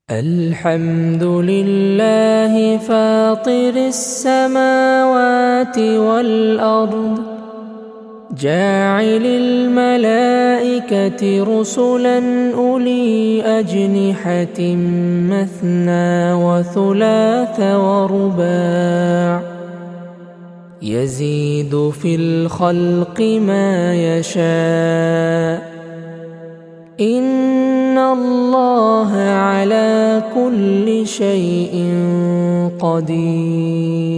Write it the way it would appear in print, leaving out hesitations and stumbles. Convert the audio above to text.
الحمد لله فاطر السماوات والأرض جاعل الملائكة رسلا أولي أجنحة مثنى وثلاث ورباع يزيد في الخلق ما يشاء إن الله على كل شيء قدير.